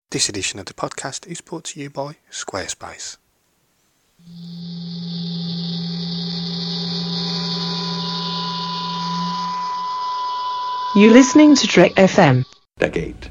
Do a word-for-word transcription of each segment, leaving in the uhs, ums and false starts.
This edition of the podcast is brought to you by Squarespace. You're listening to Trek F M. Decade.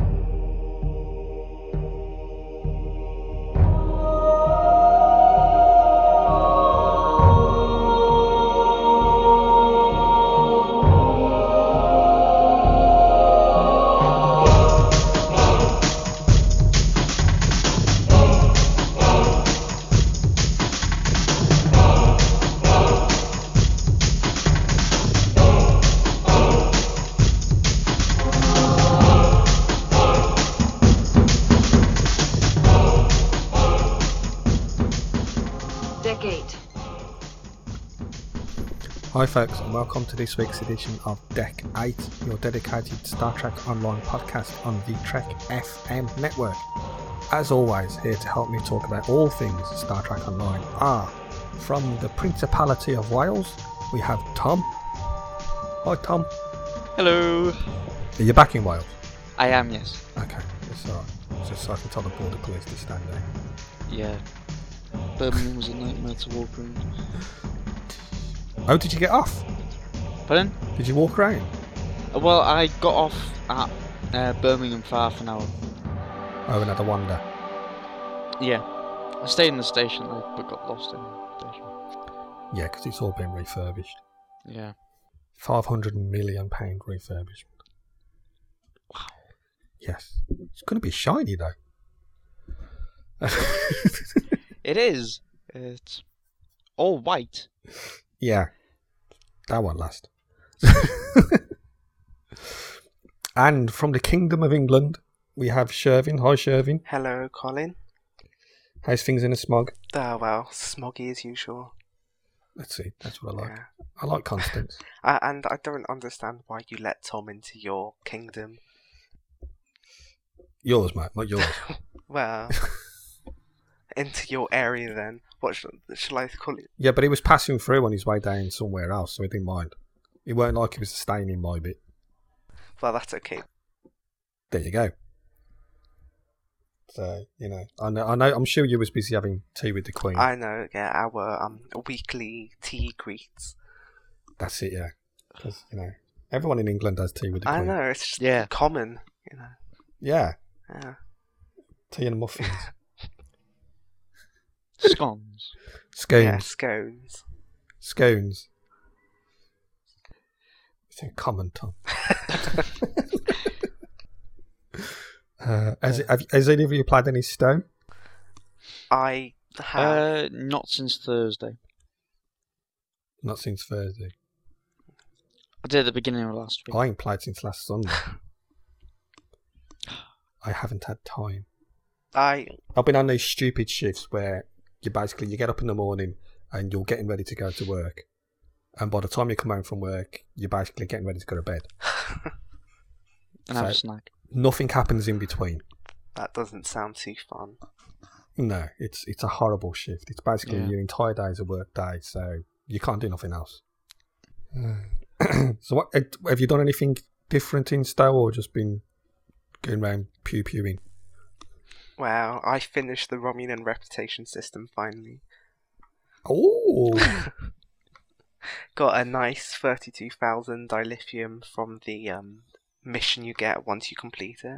Hi folks, and welcome to this week's edition of Deck eight, your dedicated Star Trek Online podcast on the Trek F M network. As always, here to help me talk about all things Star Trek Online are, from the Principality of Wales, we have Tom. Hi Tom. Hello. Are you back in Wales? I am, yes. Okay, it's alright. Just so I can tell the border police to stand there. Yeah. Birmingham was a nightmare to walk around. Oh, did you get off? Pardon? Did you walk around? Uh, Well, I got off at uh, Birmingham for half an hour. Oh, and had a wander. Yeah. I stayed in the station, like, but got lost in the station. Yeah, because it's all been refurbished. Yeah. five hundred million pound refurbishment. Wow. Yes. It's going to be shiny though. It is. It's all white. Yeah. That won't last. And from the Kingdom of England, we have Shervin. Hi, Shervin. Hello, Colin. How's things in the smog? Ah, well, smoggy as usual. Let's see. That's what I like. Yeah. I like Constance. Uh, and I don't understand why you let Tom into your kingdom. Yours, mate, not yours. Well, into your area then. What shall, shall I call it? Yeah, but he was passing through on his way down somewhere else, so he didn't mind. It weren't like he was staying in my bit. Well, that's okay. There you go. So, you know, I know, I know, I'm sure you was busy having tea with the Queen. I know, yeah, our um weekly tea greets. That's it, yeah. Because, you know, everyone in England has tea with the I Queen. know, it's just Yeah. common, you know. Yeah, Yeah. tea and muffins. Scones. Scones. Yeah, scones. Scones. It's a common Tom. uh, has, it, have, has any of you played any Stone? I have. Uh, not since Thursday. Not since Thursday. I did at the beginning of last week. I ain't played since last Sunday. I haven't had time. I. I've been on these stupid shifts where you basically you get up in the morning and you're getting ready to go to work, and by the time you come home from work, you're basically getting ready to go to bed. And have a So- snack. Nothing happens in between. That doesn't sound too fun. No, it's it's a horrible shift. It's basically Yeah. your entire day is a work day, so you can't do nothing else. So, what have you done anything different in Stowe, or just been going around pew pewing? Well, I finished the Romulan reputation system finally. Oh, Got a nice thirty-two thousand dilithium from the um, mission you get once you complete it.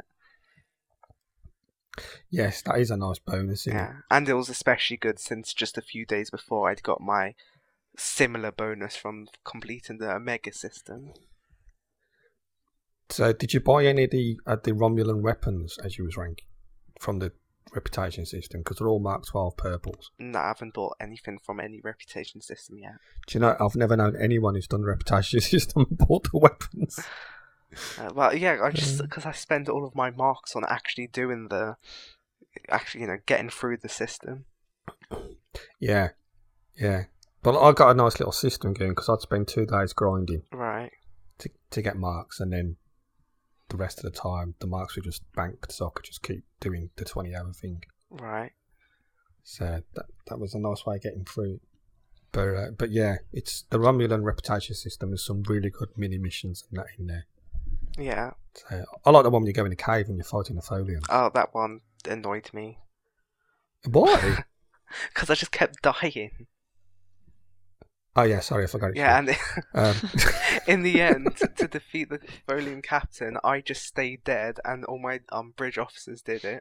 yes, that is a nice bonus. Isn't Yeah, and it was especially good since just a few days before I'd got my similar bonus from completing the Omega system. it? So, did you buy any of the uh, the Romulan weapons as you was ranking from the reputation system? Because they're all Mark twelve purples. No, I haven't bought anything from any reputation system yet. Do you know? I've never known anyone who's done the reputation system and bought the weapons. Uh, well, yeah, I just because I spend all of my marks on actually doing the, actually, you know, getting through the system. Yeah, yeah. But I got a nice little system going because I'd spend two days grinding Right. to to get marks, and then the rest of the time the marks were just banked, so I could just keep doing the twenty-hour thing. Right. So that that was a nice way of getting through it. But uh, but yeah, it's the Romulan reputation system. There's some really good mini missions and that in there. Yeah. So, I like the one when you go in the cave and you're fighting the Folians. Oh, that one annoyed me. Why? Because I just kept dying. Oh yeah, sorry, I forgot. Yeah, and Um. in the end, to defeat the Folian captain, I just stayed dead, and all my um bridge officers did it.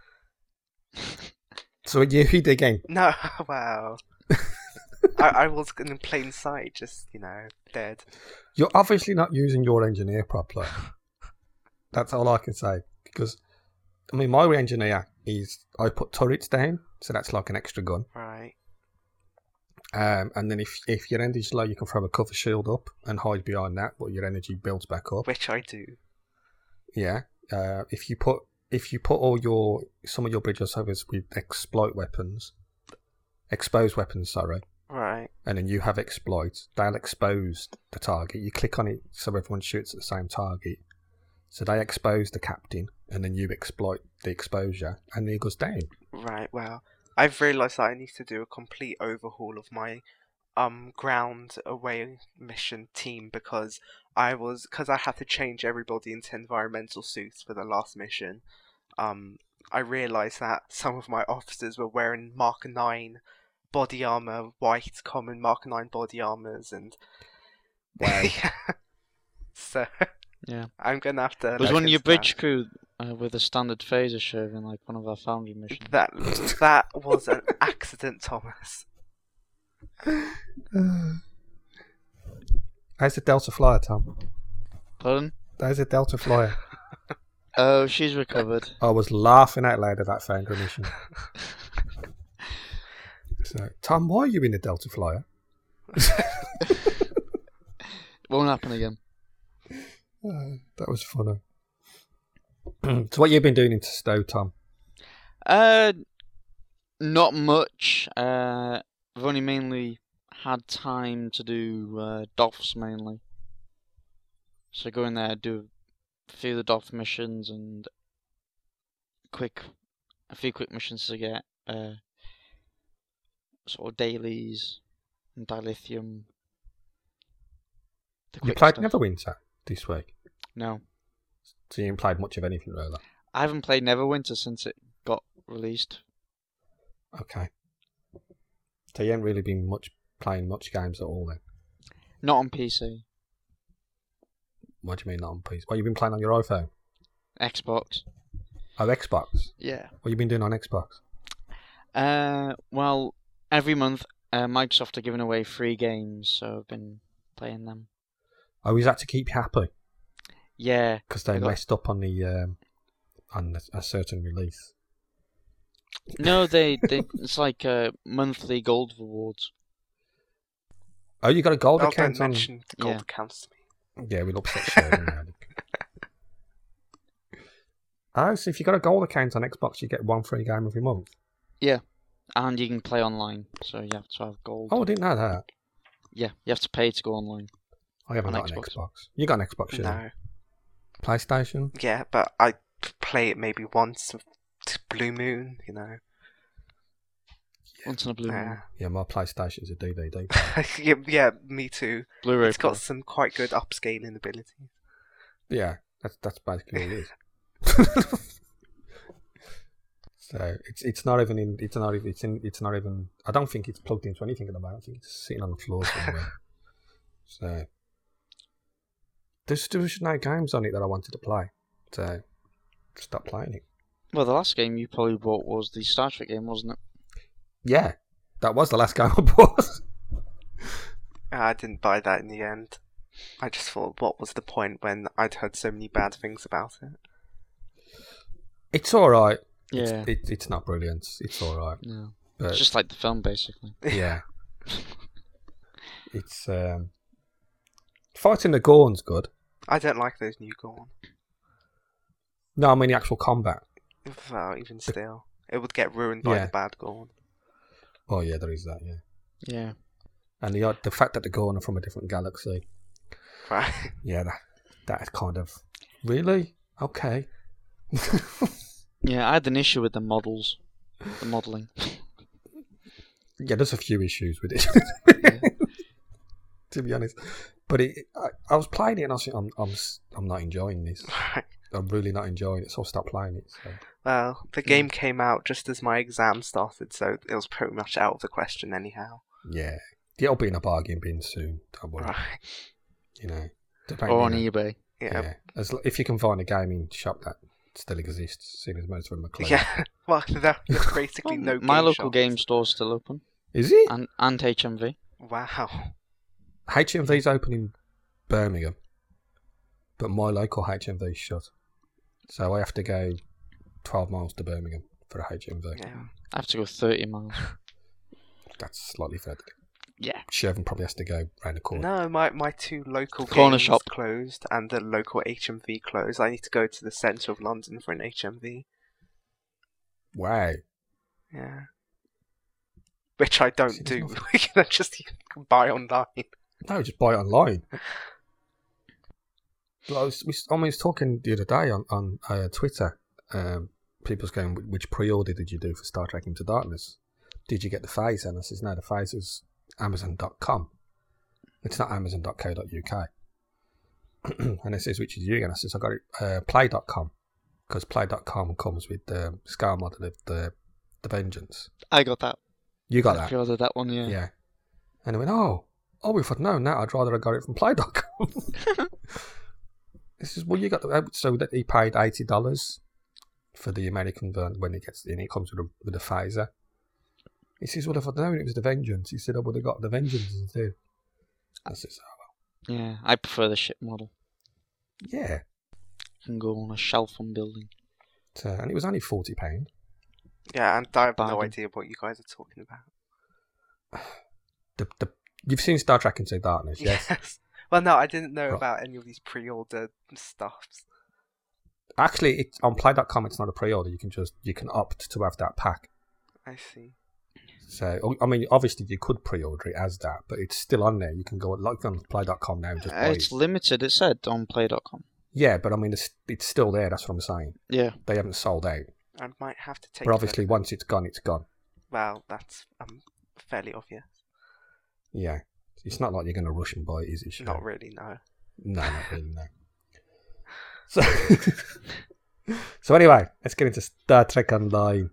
So you who did again? No, wow. I, I was in plain sight, just, you know, dead. You're obviously not using your engineer properly. That's all I can say. Because, I mean, my engineer is, I put turrets down, so that's like an extra gun. Right. Um, and then if if your energy's low, you can throw a cover shield up and hide behind that, but your energy builds back up. Which I do. Yeah. Uh, if you put if you put all your some of your bridge servers with exploit weapons, exposed weapons, sorry. Right. And then you have exploits, they'll expose the target. You click on it so everyone shoots at the same target. So they expose the captain, and then you exploit the exposure, and then it goes down. Right, well, I've realised that I need to do a complete overhaul of my um ground away mission team because I was because I had to change everybody into environmental suits for the last mission. Um, I realised that some of my officers were wearing Mark nine body armor, white common Mark nine body armors, and Wow. yeah. So Yeah. I'm gonna have to. Was look one of your into bridge that. crew uh, with a standard phaser shirt in like one of our foundry missions? That that was an accident, Thomas. How's the Delta Flyer, Tom? Pardon? How's the Delta Flyer? Oh, she's recovered. I was laughing out loud at that foundry mission. So, Tom, why are you in the Delta Flyer? Won't happen again. Uh, that was funny. So what you been doing in Stowe, Tom? Uh, not much. Uh, I've only mainly had time to do uh, D O Fs mainly. So go in there, do a few of the D O F missions and quick, a few quick missions to get uh, sort of dailies and dilithium. The You quick played stuff. Neverwinter this week, No, so you haven't played much of anything really. I haven't played Neverwinter since it got released. Okay. So you haven't really been much playing much games at all then? Not on P C, What do you mean not on P C? What, you been playing on your iPhone? Xbox. Oh, Xbox? Yeah. What you been doing on Xbox? Uh, well, every month uh, Microsoft are giving away free games, so I've been playing them. Oh, is that to keep you happy? Yeah. Because they I got- messed up on the um, on a certain release. No, they, they it's like uh, monthly gold rewards. Oh, you got a gold Oh, account don't on? mention the gold Yeah. accounts to me. Yeah, we'll upset Sharon now. Oh, so if you got a gold account on Xbox, you get one free game every month. And you can play online, so you have to have gold. Oh, I didn't know that. Yeah, you have to pay to go online. I haven't On got an Xbox. Xbox. You got an Xbox, you No. PlayStation? Yeah, but I play it maybe once to Blue Moon, you know. Once in a blue Yeah. moon. Yeah, my PlayStation's a D V D. yeah, yeah, me too. Blu-ray. It's got player. some quite good upscaling ability. Yeah, that's that's basically all it is. So it's it's not even in it's not even it's in it's not even I don't think it's plugged into anything at the moment. I think it's sitting on the floor somewhere. So there's there's no games on it that I wanted to play. So stop playing it. Well, the last game you probably bought was the Star Trek game, wasn't it? Yeah, that was the last game I bought. I didn't buy that in the end. I just thought, what was the point when I'd heard so many bad things about it? It's all right. Yeah. It's, it, it's not brilliant. It's all right. No. But It's just like the film, basically. yeah, it's um, fighting the Gorn's good. I don't like those new Gorn. No, I mean the actual combat. Well, even still, it would get ruined by Yeah. the bad Gorn. Oh yeah, there is that. Yeah, Yeah. and the the fact that the Gorn are from a different galaxy. Right. Yeah, that that kind of really okay. Yeah, I had an issue with the models. The modelling. Yeah, there's a few issues with it. Yeah. To be honest, But it, I, I was playing it and I was thinking, I'm, I'm, s- I'm not enjoying this. Right. I'm really not enjoying it, so I stopped playing it. So. Well, the game came out just as my exam started, so it was pretty much out of the question anyhow. Yeah. It'll be in a bargain bin soon. Don't worry. Right. You know. depending Or on on- eBay. Yeah. Yeah. As, l- if you can find a gaming shop that still exists, seeing as most of them are closed. Yeah. Well, there- there's basically Well, no my game local shops. game store's still open, Is it? and and H M V. Wow. H M V's open in Birmingham, but my local H M V's shut. So I have to go twelve miles to Birmingham for a H M V. Yeah. I have to go thirty miles. That's slightly further. Yeah. Shervin probably has to go round the corner. No, my, my two local Corner games shop. closed and the local H M V closed. I need to go to the centre of London for an H M V. Wow. Yeah. Which I don't Seems do. nothing. We can just buy online. No, just buy it online. But I was, we, I was talking the other day on, on uh, Twitter. Um, people's going, which pre-order did you do for Star Trek Into Darkness? Did you get the phase? And I says, no, the phase was Amazon dot com. It's not Amazon dot co dot uk. And it says, which is you? And I says, I got it uh, Play dot com. Because Play dot com comes with the scale model of the, the Vengeance. I got that. You got I that? pre-ordered that one, yeah. Yeah. And I went, oh, oh, if I'd known that, I'd rather have got it from Play dot com. This is, well, you got the, so that he paid eighty dollars for the American version when it gets in. It comes with a, with a phaser. He says, well, if I'd known it was the Vengeance, he said, I would have got the Vengeance instead. I says, oh, Yeah, I prefer the ship model. yeah. You can go on a shelf on building. So, and it was only forty pounds. Yeah, and I have no Bargain. idea what you guys are talking about. The, the, you've seen Star Trek Into Darkness, yes? Well, no, I didn't know Right. about any of these pre-order stuffs. Actually, it's, on Play dot com, it's not a pre-order. You can just, you can opt to have that pack. I see. So, I mean, obviously you could pre-order it as that, but it's still on there. You can go like on Play dot com now and just Uh, buy it's it. limited, it said, on Play dot com. Yeah, but I mean, it's, it's still there. That's what I'm saying. Yeah. They haven't sold out. I might have to take. But a obviously, look. once it's gone, it's gone. Well, that's um fairly obvious. Yeah. It's not like you're going to rush and buy it, is it? Not really, no. No, not really, no. So, so anyway, let's get into Star Trek Online.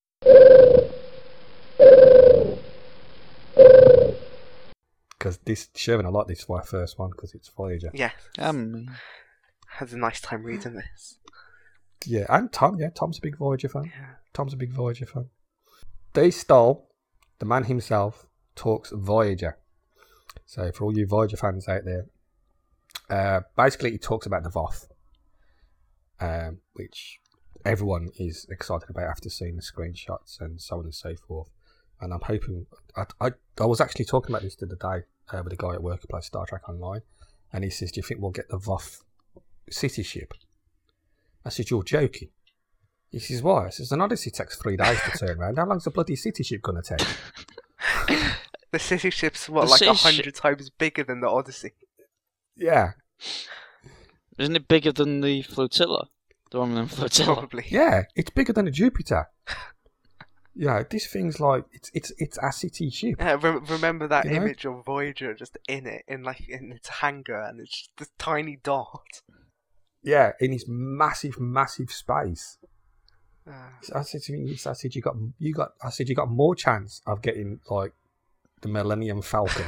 Because this, Sherman, I like this for our first one because it's Voyager. Yeah, Um, had a nice time reading this. Yeah, and Tom, yeah, Tom's a big Voyager fan. Yeah. Tom's a big Voyager fan. Dave Stoll, the man himself, talks Voyager. So for all you Voyager fans out there, uh, basically he talks about the V O F, um, which everyone is excited about after seeing the screenshots and so on and so forth. And I'm hoping, I, I, I was actually talking about this the other day uh, with a guy at work who plays Star Trek Online, and he says, do you think we'll get the V O F city ship? I said, you're joking. He says, why? I says, an Odyssey takes three days to turn around. How long's a bloody city ship going to take? The city ship's what, The like city a shi- hundred times bigger than the Odyssey. Yeah, isn't it bigger than the flotilla? The one with the flotilla? Probably. yeah, it's bigger than a Jupiter. You know, this thing's like, it's it's it's a city ship. Yeah, re- remember that You know? image of Voyager just in it, in like in its hangar, and it's just this tiny dot. Yeah, in this massive, massive space. Uh, I said to him, I said, you got, you got, I said, you got more chance of getting like the Millennium Falcon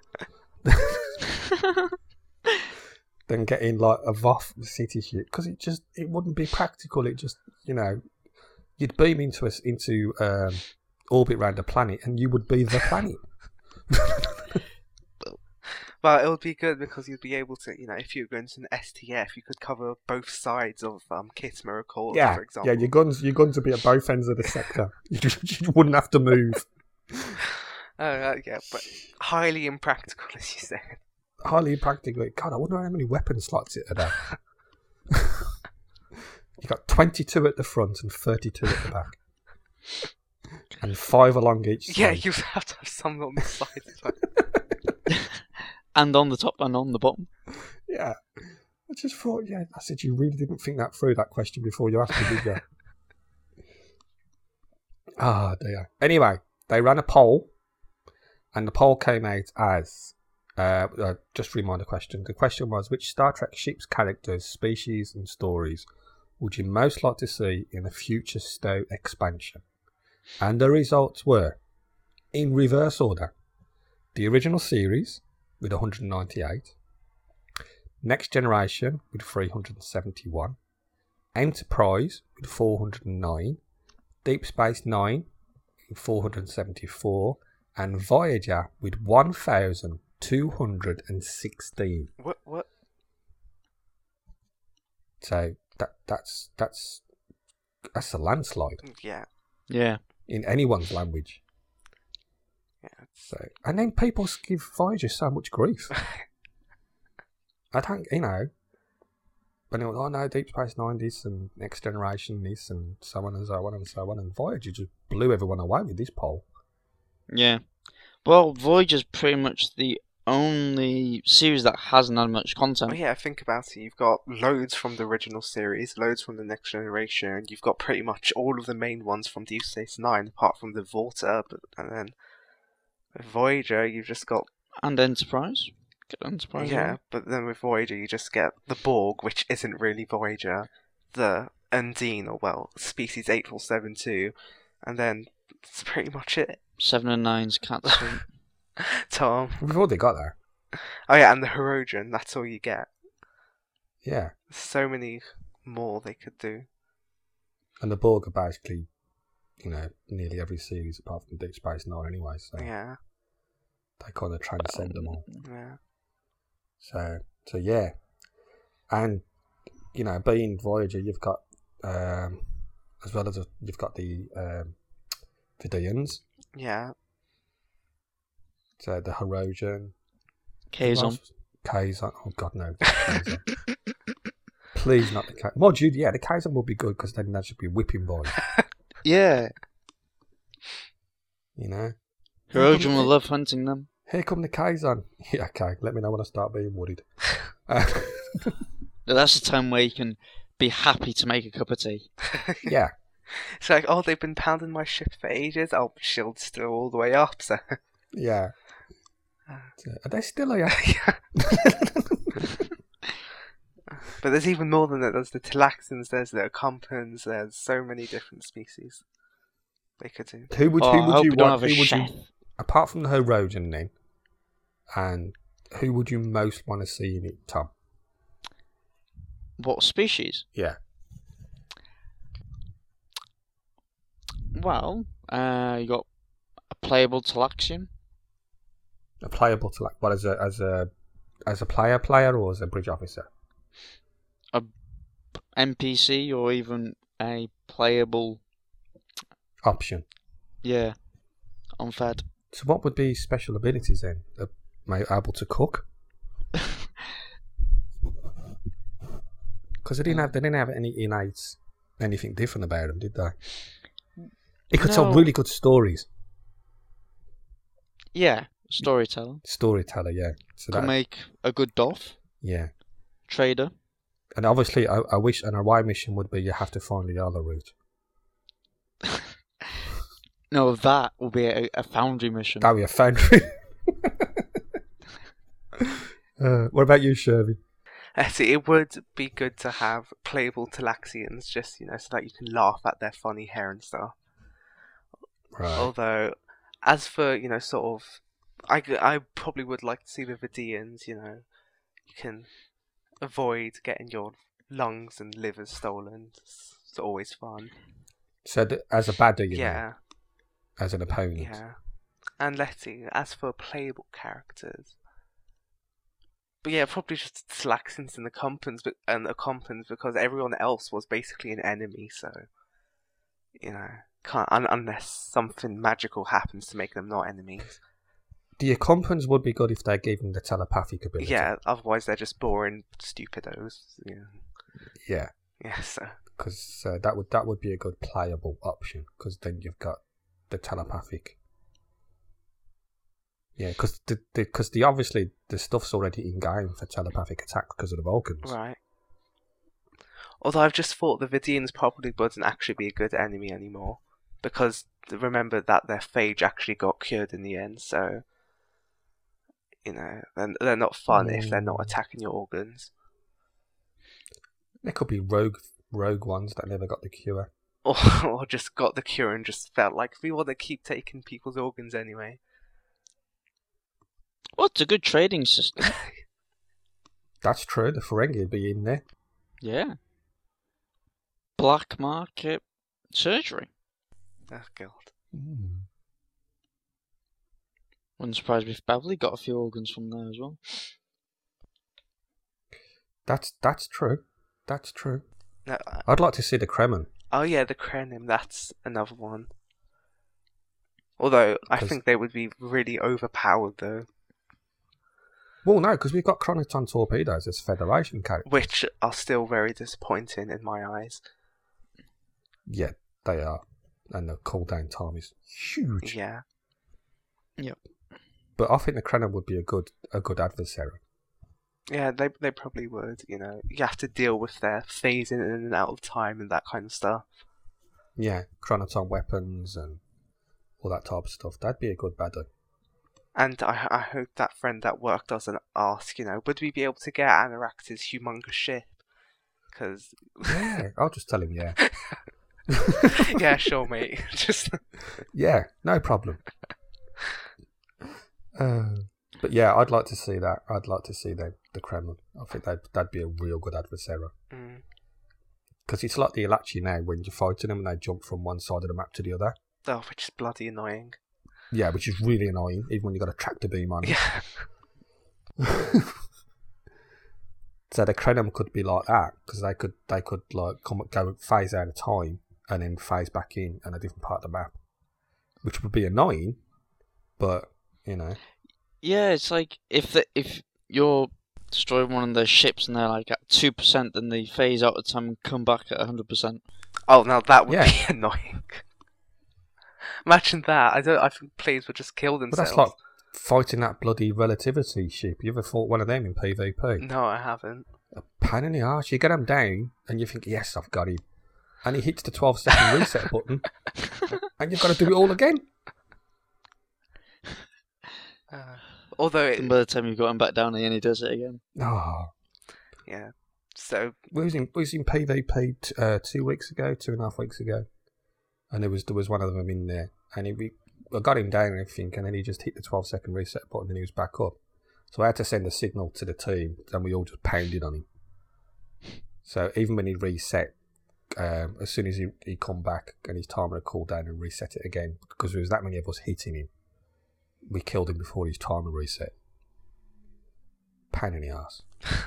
than getting like a V O F city ship because it just, it wouldn't be practical. It just, you know, you'd beam into us into um, orbit around a planet, and you would be the planet. Well, it would be good because you'd be able to, you know, if you're going to an S T F, you could cover both sides of um, Kit Miracle, Yeah, for example. yeah, your guns, your guns would be at both ends of the sector. you, you wouldn't have to move. Oh, uh, yeah, but highly impractical, as you said. Highly impractical. God, I wonder how many weapon slots it would have. You got twenty-two at the front and thirty-two at the back, and five along each Yeah, side. you have to have some on the side as well. And on the top and on the bottom. Yeah. I just thought, yeah, I said you really didn't think that through, that question, before you asked me, did you? Ah, dear. Anyway, they ran a poll, and the poll came out as Uh, uh, just remind the question. The question was, which Star Trek ship's characters, species, and stories would you most like to see in a future Stowe expansion? And the results were, in reverse order, the original series with one hundred ninety-eight, Next Generation with three hundred seventy-one, Enterprise with four hundred nine, Deep Space Nine with four hundred seventy-four, and Voyager with one thousand two hundred sixteen. What? What? So that that's that's that's a landslide Yeah. Yeah. in anyone's language. Yeah. So and then people give Voyager so much grief. I don't, you know. But they were, oh no, Deep Space Nine this and Next Generation this and so on and so on and so on, and Voyager just blew everyone away with this poll. Yeah. Well, Voyager's pretty much the only series that hasn't had much content. Oh yeah, think about it. You've got loads from the original series, loads from the Next Generation, and you've got pretty much all of the main ones from Deep Space Nine, apart from the Vorta. But and then with Voyager, you've just got And Enterprise. Get Enterprise. yeah. on. But then with Voyager, you just get the Borg, which isn't really Voyager, the Undine, or well, Species eight four seven two, and then that's pretty much it. Seven and Nine's Cat Suite. Tom. We've already got there. Oh yeah, and the Hirogen. That's all you get. Yeah. There's so many more they could do. And the Borg are basically, you know, nearly every series apart from Deep Space Nine anyway, so Yeah. they kind of transcend them all. Yeah. So, so yeah. And, you know, being Voyager, you've got, um, as well as, a, you've got the um, Vidians, Yeah. so the Hirogen. Kazon. Kazon. Oh, God, no. Kazon. Please not the Kazon. Well, Jude, yeah, the Kazon will be good because then that should be whipping boys, Yeah. you know? Hirogen will love hunting them. Here come the Kazon. Yeah, okay, let me know when I start being worried. Uh, Now, that's the time where you can be happy to make a cup of tea. yeah. It's like, oh, they've been pounding my ship for ages. Oh, shield's still all the way up, so. Yeah. So, are they still here? Yeah. But there's even more than that. There's the Talaxians, there's the Acompans, there's so many different species they could do. Who would, Oh, who I would hope you we don't want? have a Who would chef. you, apart from the Hirogen then, and who would you most want to see in it, Tom? What species? Yeah. Well, uh, you got a playable Talaxian. A playable to like what as a as a as a player player or as a bridge officer? N P C or even a playable, Option. yeah, unfed. So what would be special abilities then? Uh, may able to cook? Because they didn't have they didn't have any innate anything different about them, did they? It could tell No. really good stories. Yeah, storyteller. Storyteller, yeah. So Could that, make a good doff. yeah. Trader. And obviously, I, I wish an away mission would be you have to find the other route. No, that will be a, a foundry mission. That would be a foundry. uh, what about you, Shervy? Uh, see, it would be good to have playable Talaxians, just, you know, so that you can laugh at their funny hair and stuff. Right. Although, as for, you know, sort of, I, g- I probably would like to see the Vidians, you know, you can avoid getting your lungs and livers stolen. It's, it's always fun. So th- as a baddie, you Yeah, know, as an opponent. yeah. And let's see, as for playable characters, but yeah, probably just Talaxians and the Compans, but and the Compans because everyone else was basically an enemy. So, you know, can't un- unless something magical happens to make them not enemies. The Accompans would be good if they gave them the telepathic ability. Yeah, otherwise they're just boring stupidos. Yeah, Yeah, yeah. So because uh, that would that would be a good playable option. Because then you've got the telepathic. Yeah, because the because the, the obviously the stuff's already in game for telepathic attack because of the Vulcans. right. Although I've just thought the Vidians probably wouldn't actually be a good enemy anymore because remember that their phage actually got cured in the end. So you know, they're, they're not fun if they're not Mm. attacking your organs. There could be rogue rogue ones that never got the cure. Or, or just got the cure and just felt like we want to keep taking people's organs anyway. Well, it's a good trading system. That's true. The Ferengi would be in there. Yeah. Black market surgery. Oh god. Mm. Wouldn't surprise me if Beverly got a few organs from there as well. That's that's true. That's true. No, uh, I'd like to see the Kremen. oh yeah, the Krenim, that's another one. Although, I 'Cause- think they would be really overpowered though. Well, no, because we've got Chronoton torpedoes as Federation characters. Which are still very disappointing in my eyes. Yeah, they are. And the cooldown time is huge. Yeah. But I think the Kremen would be a good a good adversary. Yeah, they they probably would, you know. You have to deal with their phasing in and out of time and that kind of stuff. Yeah, Chronoton weapons and all that type of stuff. That'd be a good baddie. And I I hope that friend at work doesn't ask, you know, would we be able to get Anorak's humongous ship? Because... Yeah, I'll just tell him yeah. yeah, sure, mate. Just... Yeah, no problem. Uh, but yeah, I'd like to see that. I'd like to see the the Kremlin. I think that'd, that'd be a real good adversary. Mm. Because it's like the Ilachi now when you're fighting them and they jump from one side of the map to the other. Oh, which is bloody annoying. Yeah, which is really annoying, even when you've got a tractor beam on it. Yeah. So the Krenem could be like that, because they could they could like come go phase out of time and then phase back in on a different part of the map, which would be annoying, but you know. Yeah, it's like if the, if you're destroying one of their ships and they're like at two percent, then they phase out of time and come back at a hundred percent. Oh, now that would Yeah. be annoying. Imagine that. I don't. I think players would just kill But themselves. that's like fighting that bloody relativity ship. You ever fought one of them in PvP? No, I haven't. A pain in the arse. You get him down and you think, yes, I've got him. And he hits the twelve second reset button and you've got to do it all again. Uh, although, it, And by the time you've got him back down again, he does it again. Oh. yeah. So, We was in, we was in PvP t- uh, two weeks ago, two and a half weeks ago. And there was there was one of them in there. And he, we, I got him down and everything, and then he just hit the twelve second reset button and he was back up. So I had to send a signal to the team, and we all just pounded on him. So even when he reset, um, as soon as he, he come back and his timer had cooled down and reset it again, because there was that many of us hitting him, we killed him before his timer reset. Pain in the ass.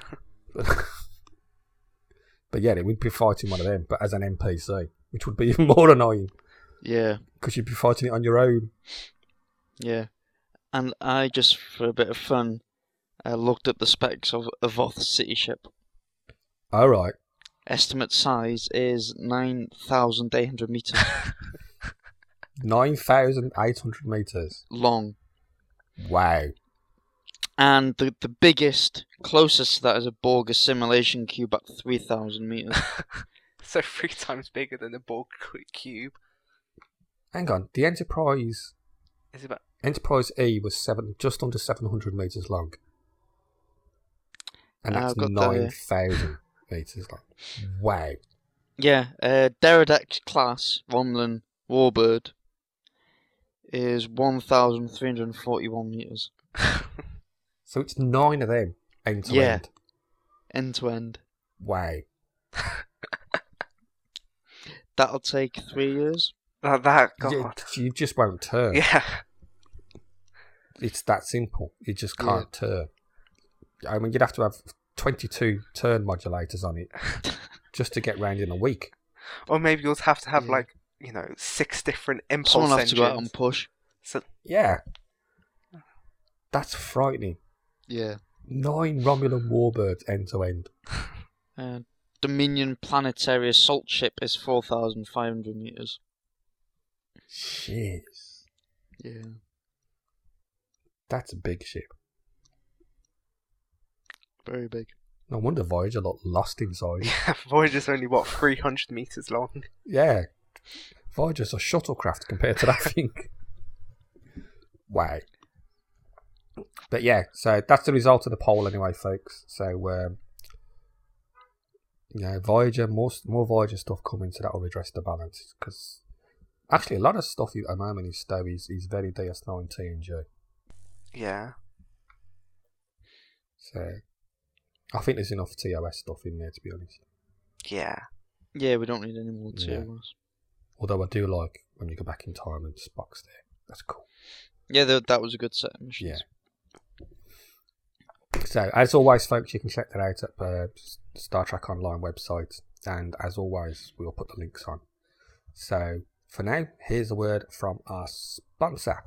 But yeah, we'd be fighting one of them, but as an N P C, which would be even more annoying, Yeah, because you'd be fighting it on your own. yeah. And I just, for a bit of fun, uh, looked up the specs of a Voth city ship. Alright. Estimate size is nine thousand eight hundred meters nine thousand eight hundred metres. long. Wow. And the, the biggest, closest to that is a Borg assimilation cube at three thousand meters. so three times bigger than a Borg cu- cube. Hang on, the Enterprise Is about Enterprise E was seven, just under seven hundred metres long. And Uh, that's I've got that here. nine thousand metres long. Wow. Yeah, uh, Deredex class Romulan Warbird is one thousand three hundred forty-one meters. So it's nine of them, end to Yeah. end. End to end. Wow. That'll take three years. oh, that. You, God. you just won't turn. Yeah. It's that simple. You just can't turn. I mean, you'd have to have twenty-two turn modulators on it just to get round in a week. Or maybe you'll have to have Yeah. like you know six different impulse Someone will have engines. to go out and push. So Yeah. That's frightening. Yeah. Nine Romulan warbirds end to end. Uh, Dominion planetary assault ship is four thousand five hundred meters. Jeez. Yeah. That's a big ship. Very big. No wonder Voyager got lost inside. yeah, Voyager's only what three hundred meters long. Yeah. Voyager's a shuttlecraft compared to that thing. Wow. But yeah, so that's the result of the poll anyway, folks. So, um, yeah, Voyager, more, more Voyager stuff coming, so that will redress the balance. Because actually, a lot of stuff at the moment is still is, is very D S nine T N G. Yeah. So, I think there's enough T O S stuff in there, to be honest. Yeah. Yeah, we don't need any more T O S. Yeah. Although I do like when you go back in time and Spock's there. That's cool. Yeah, that, that was a good set of missions. Yeah. So, as always, folks, you can check that out at the uh, Star Trek Online website. And as always, we'll put the links on. So, for now, here's a word from our sponsor.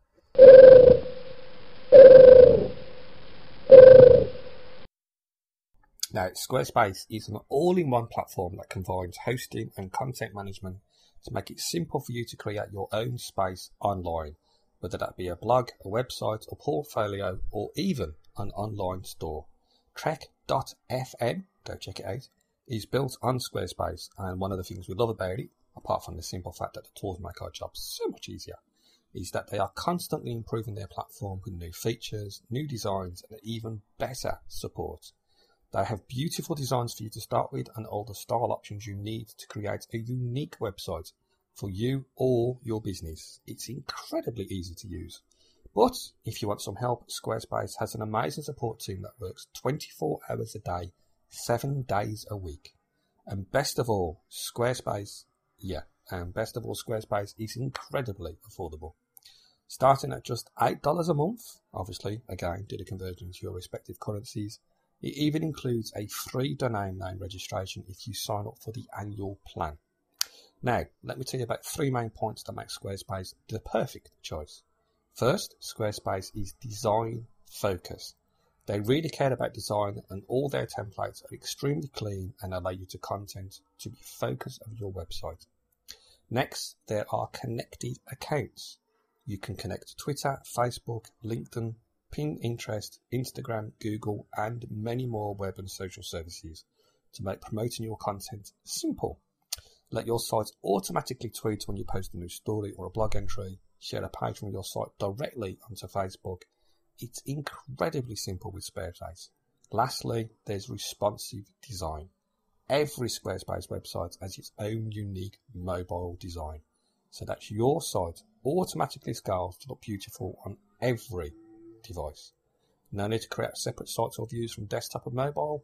Now, Squarespace is an all-in-one platform that combines hosting and content management to make it simple for you to create your own space online, whether that be a blog, a website, a portfolio, or even an online store. Trek dot f m, go check it out, is built on Squarespace, and one of the things we love about it, apart from the simple fact that the tools make our jobs so much easier, is that they are constantly improving their platform with new features, new designs, and even better support. They have beautiful designs for you to start with and all the style options you need to create a unique website for you or your business. It's incredibly easy to use. But if you want some help, Squarespace has an amazing support team that works twenty-four hours a day, seven days a week. And best of all, Squarespace, yeah, and best of all, Squarespace is incredibly affordable. Starting at just eight dollars a month, obviously, again, do the conversion to your respective currencies. It even includes a free domain name registration if you sign up for the annual plan. Now, let me tell you about three main points that make Squarespace the perfect choice. First, Squarespace is design focused. They really care about design, and all their templates are extremely clean and allow you to content to be focus of your website. Next, there are connected accounts. You can connect to Twitter, Facebook, LinkedIn, Pinterest, Instagram, Google, and many more web and social services to make promoting your content simple. Let your site automatically tweet when you post a new story or a blog entry. Share a page from your site directly onto Facebook. It's incredibly simple with Squarespace. Lastly, there's responsive design. Every Squarespace website has its own unique mobile design, so that your site automatically scales to look beautiful on every device. No need to create separate sites or views from desktop and mobile.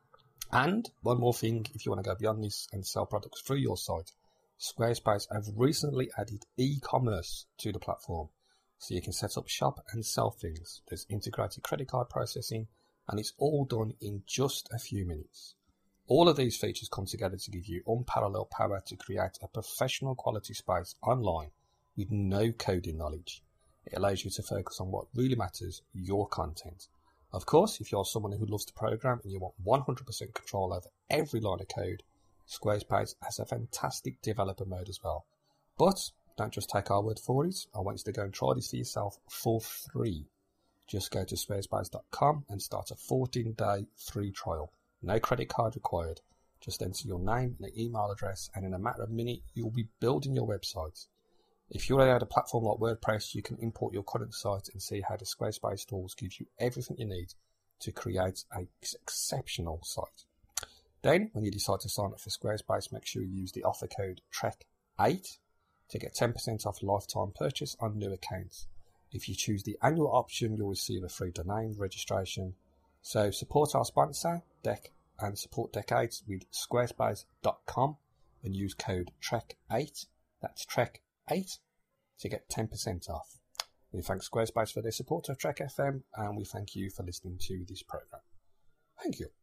And one more thing, if you want to go beyond this and sell products through your site, Squarespace have recently added e-commerce to the platform, so you can set up shop and sell things. There's integrated credit card processing, and it's all done in just a few minutes. All of these features come together to give you unparalleled power to create a professional quality space online with no coding knowledge. It allows you to focus on what really matters, your content. Of course, if you're someone who loves to program and you want one hundred percent control over every line of code, Squarespace has a fantastic developer mode as well. But don't just take our word for it. I want you to go and try this for yourself for free. Just go to squarespace dot com and start a fourteen day free trial. No credit card required. Just enter your name and email address, and in a matter of minutes, you'll be building your website. If you already have a platform like WordPress, you can import your current site and see how the Squarespace tools give you everything you need to create an exceptional site. Then, when you decide to sign up for Squarespace, make sure you use the offer code Trek eight to get ten percent off lifetime purchase on new accounts. If you choose the annual option, you'll receive a free domain registration. So support our sponsor, Deck, and support Deck eight with squarespace dot com and use code Trek eight, that's Trek eight, to get ten percent off. We thank Squarespace for their support of Trek F M, and we thank you for listening to this program. Thank you.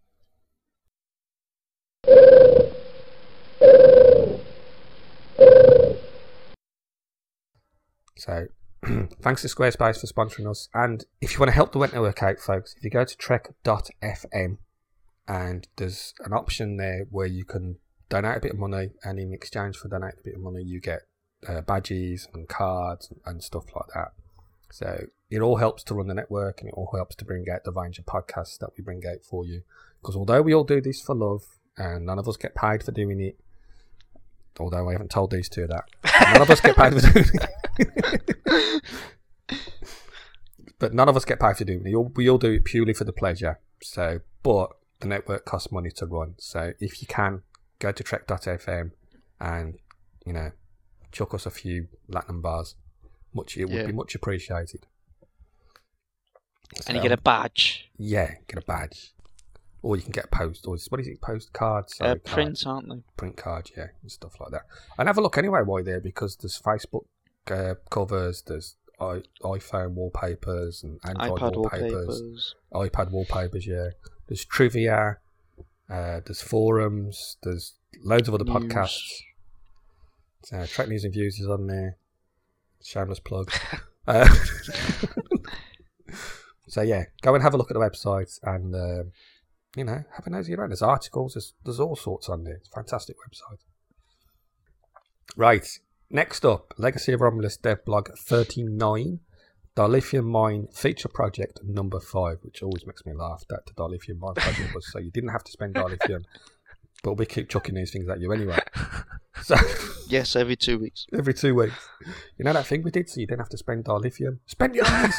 So, thanks to Squarespace for sponsoring us. And if you want to help the Wet Network out, folks, if you go to trek dot f m, and there's an option there where you can donate a bit of money, and in exchange for donating a bit of money, you get uh, badges and cards and stuff like that. So it all helps to run the network, and it all helps to bring out the range of podcasts that we bring out for you. Because although we all do this for love, and none of us get paid for doing it, although I haven't told these two that, none of us get paid for doing it. but none of us get paid for doing it. We all, we all do it purely for the pleasure. So, but the network costs money to run. So if you can, go to trek dot f m and, you know, chuck us a few Latin bars. Much it would Yeah. be much appreciated. And you So, get a badge. yeah, get a badge, or you can get a post, or what is it? Postcards, Uh, sorry, prints, aren't they? print cards, yeah, and stuff like that. And have a look anyway while you're there, because there's Facebook uh, covers, there's I- iPhone wallpapers and Android iPad wallpapers, wallpapers. iPad wallpapers, yeah. There's trivia, uh, there's forums, there's loads of other News. podcasts. So, Trek News and Views is on there. Shameless plug. uh, so yeah, go and have a look at the website and um, you know, have a nosy around. There's articles, there's, there's all sorts on there. It's a fantastic website. Right, next up, Legacy of Romulus Dev Blog thirty-nine, Dilithium Mine feature project number five, which always makes me laugh that the Dilithium Mine project was so you didn't have to spend Dilithium, but we keep chucking these things at you anyway. So Yes, every two weeks. every two weeks. You know that thing we did so you didn't have to spend Dilithium? Spend your eyes!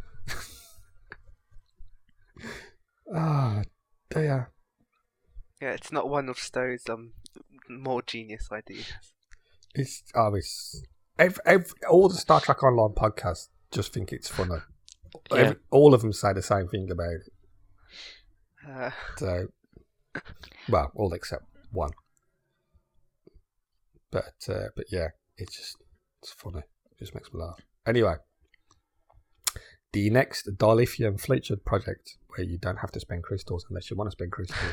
Ah, dear. Yeah, it's not one of Stowe's um more genius ideas. It's, oh, it's every, every, all the Star Trek Online podcasts just think it's funny. Yeah. Every, all of them say the same thing about it. Uh, So, well, all except one. But uh, but yeah, it's just it's funny. It just makes me laugh. Anyway, the next Dilithium Fleetwood project, where you don't have to spend crystals unless you want to spend crystals.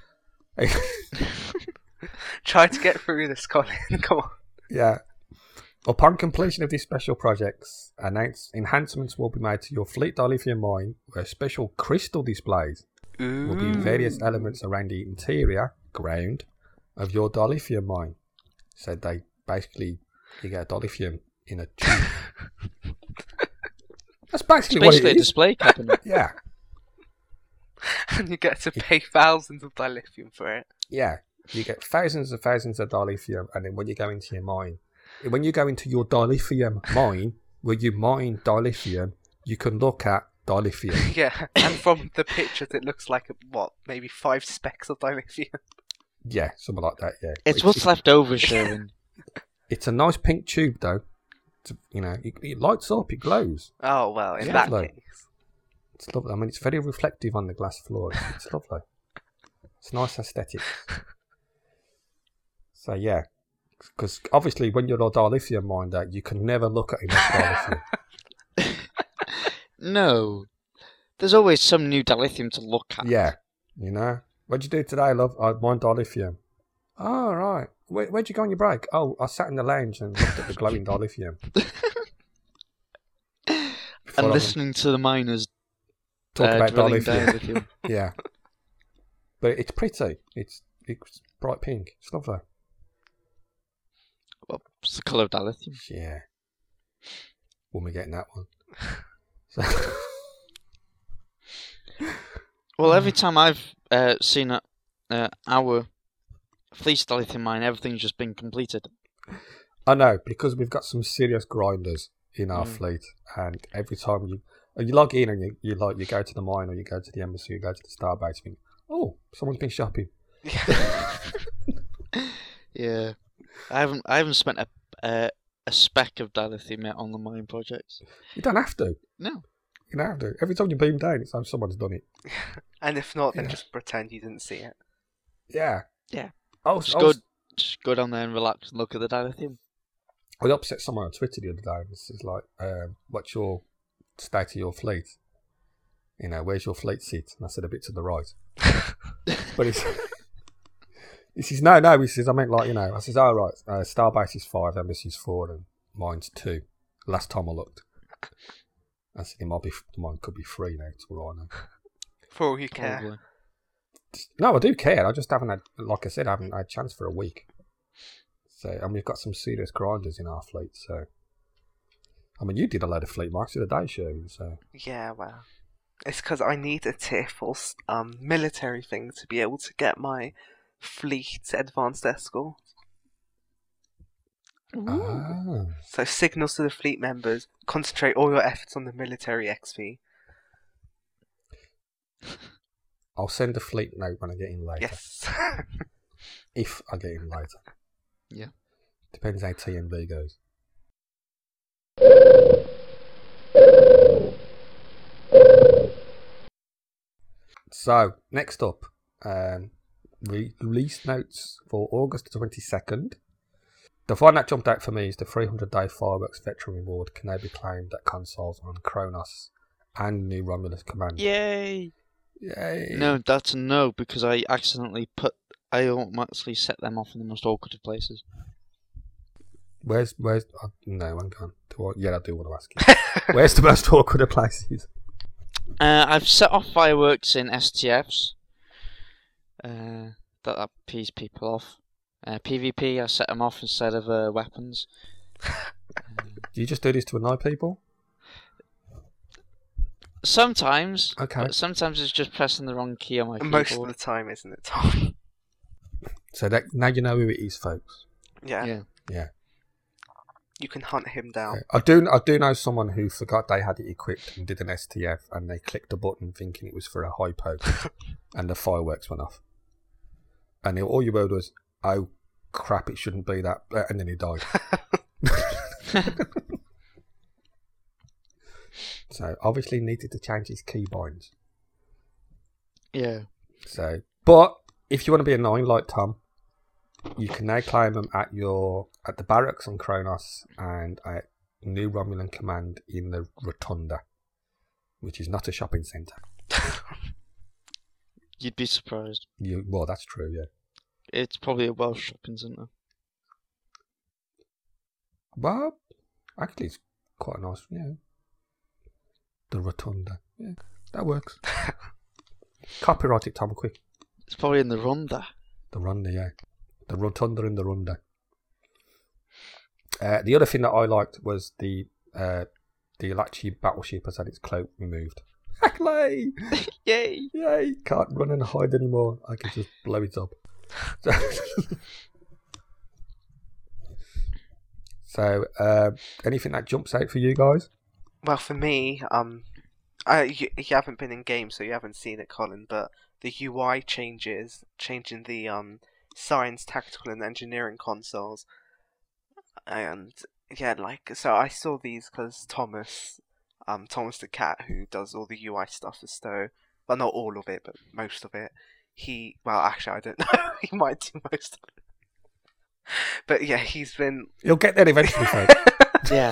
try to get through this, Colin. Come on. Yeah. Upon completion of these special projects, announce enhancements will be made to your Fleet Dilithium mine, where special crystal displays will be various elements around the interior ground of your Dilithium mine. So they basically, you get a Dilithium in a tube. That's basically, It's what basically a it is. display cabinet. Yeah, And you get to pay thousands of dilithium for it. yeah. You get thousands and thousands of Dilithium, and then when you go into your mine, when you go into your Dilithium mine, where you mine Dilithium, you can look at Dilithium. Yeah, and from the pictures it looks like, what, maybe five specks of dilithium. Yeah, something like that, yeah. It's what's left over, Sherwin. It's a nice pink tube, though. It's, you know, it, it lights up, it glows. Oh, well, in Yeah. that Lovely. case. It's lovely. I mean, it's very reflective on the glass floor. It's, it's lovely. It's nice aesthetic. So, yeah. Because obviously, when you're a Dilithium miner, you can never look at enough Dilithium. No. There's always some new dilithium to look at. Yeah. You know? What'd you do today, love? I mined Dilithium. Oh, right. Where, where'd you go on your break? Oh, I sat in the lounge and looked at the glowing Dilithium. And Before I listening to the miners talk uh, about drilling Dilithium. dilithium. Yeah. But it's pretty. It's, it's bright pink. It's lovely. Well, it's the colour of dilithium. Yeah. When we getting that one. So, Well, every time I've uh, seen a, uh, our fleece dilithium mine, everything's just been completed. I know, because we've got some serious grinders in our Mm. fleet, and every time you you log in and you, you like you go to the mine or you go to the embassy, you go to the starbase, you think, oh, someone's been shopping. Yeah, I haven't I haven't spent a uh, a speck of dilithium yet on the mine projects. You don't have to. No. You don't have to. Every time you beam down, it's like someone's done it. And if not, then Yeah. just pretend you didn't see it. Yeah. Yeah. I was, Just I go, was- just go down there and relax and look at the dilithium. I upset someone on Twitter the other day. And this is like, um, what's your state of your fleet? You know, where's your fleet sit? And I said a bit to the right. But it's, he says, no, no. He says, I meant like, you know, I says, oh, right, uh, Starbase is five, Embassy's four, and mine's two. Last time I looked. I said, it might be, mine could be three now, it's all I know. For all you care. Probably. No, I do care. I just haven't had, like I said, I haven't had a chance for a week. So, and we've got some serious grinders in our fleet, so. I mean, you did a load of fleet marks the other day, Sherwin, so. Yeah, well. It's because I need a tier four um, military thing to be able to get my fleet advanced escort. Ah. So signals to the fleet members, concentrate all your efforts on the military X P. I'll send a fleet note when I get in later. Yes. If I get in later. Yeah. Depends how T M B goes. So, next up, um, re- release notes for August twenty-second. The one that jumped out for me is the three hundred day Fireworks Veteran Reward can now be claimed at consoles on Kronos and New Romulus Command. Yay! Yay! No, that's a no, because I accidentally put... I automatically set them off in the most awkward of places. Where's, where's, oh, no, I'm gone. Do I, yeah, I do want to ask you. Where's the most awkward of places? Uh, I've set off fireworks in S T Fs. Uh, that, that pees people off. Uh, PvP, I set them off instead of uh, weapons. Do you just do this to annoy people? Sometimes. Okay. But sometimes it's just pressing the wrong key on my keyboard. Most of the time, isn't it, Tom? So that, now you know who it is, folks. Yeah. Yeah. Yeah. You can hunt him down. I do I do know someone who forgot they had it equipped and did an S T F and they clicked a button thinking it was for a high poke and the fireworks went off. And all you heard was, oh crap, it shouldn't be that, and then he died. So obviously needed to change his keybinds. Yeah. So, but if you want to be annoying like Tom, you can now claim them at your at the barracks on Kronos and at New Romulan Command in the Rotunda, which is not a shopping centre. You'd be surprised. You well, that's true, yeah. It's probably a Welsh shopping centre. Well, actually, it's quite nice, yeah. The Rotunda, yeah, that works. Copyright it, Tom, quick. It's probably in the Ronda. The Runda, yeah. The Rotunda in the Runda. Uh, the other thing that I liked was the uh, the Alachi battleship has had its cloak removed. Hacklay! Yay! Yay! Can't run and hide anymore. I can just blow it up. So, uh, anything that jumps out for you guys? Well, for me, um, I, you, you haven't been in game, so you haven't seen it, Colin, but the U I changes, changing the um science, tactical, and engineering consoles. And, yeah, like, so I saw these because Thomas, um, Thomas the cat, who does all the U I stuff for Stowe, well, not all of it, but most of it, he, well, actually, I don't know, he might do most of it. But yeah, he's been... You'll get there eventually, folks. Yeah.